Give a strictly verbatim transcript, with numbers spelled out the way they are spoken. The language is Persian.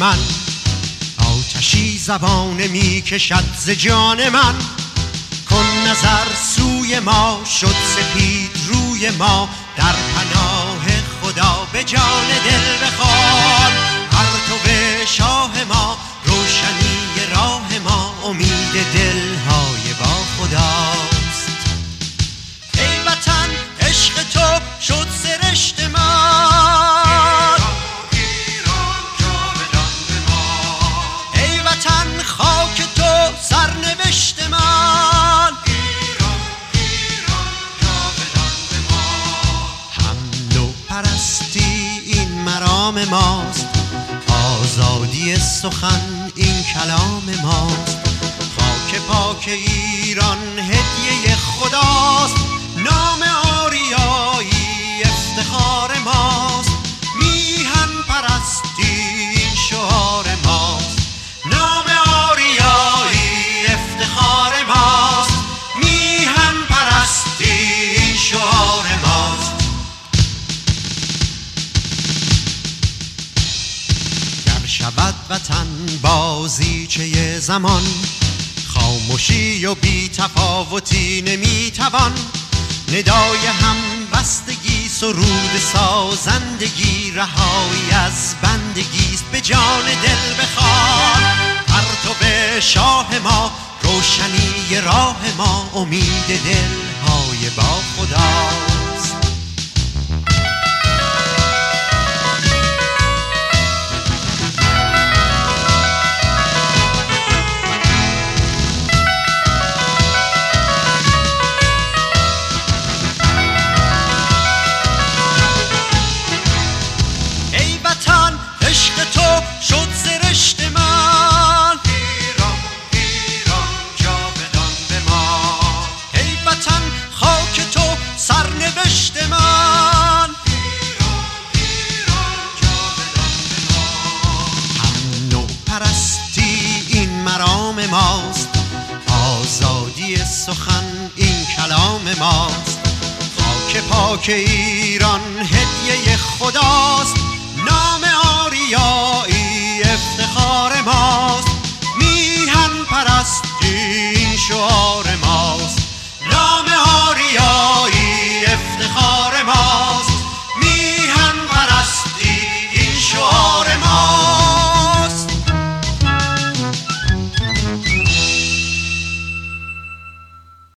من، آتشی زبانه می کشد ز جان من. کن نظر سوی ما شد سپید روی ما، در پناه خدا به جان دل بخوان. پرتو شاه ما روشنی راه ما، امید دلهای با خداست. ای وطن عشق تو شد سرشت من، ای وطن خاک تو سرنوشت من. حمل و پرستی این مرام ماست، آزادی سخن این کلام ماست. خاک پاک ایران هدیه خداست، نام آریایی افتخار ماست. میهن پرستی این شعار ماست، نام آریایی افتخار ماست. میهن پرستی این شعار ماست. گر شود وطن بازیچه زمان، خاموشی و بی تفاوتی نمیتوان. ندای هم بستگی سرود سازندگی، رهایی از بندگیست به جان دل بخوان. پرتو شاه ما روشنی راه ما، امید دلهای با خداست. شد سرشت من، ایران ایران جاودان بمان. ای وطن خاک تو سرنوشت من، ایران ایران جاودان بمان. حمل و پرستی این مرام ماست، آزادی سخن این کلام ماست. خاک پاک ایران هدیه خداست، نام آریایی افتخار ماست. میهن پرستی این شعار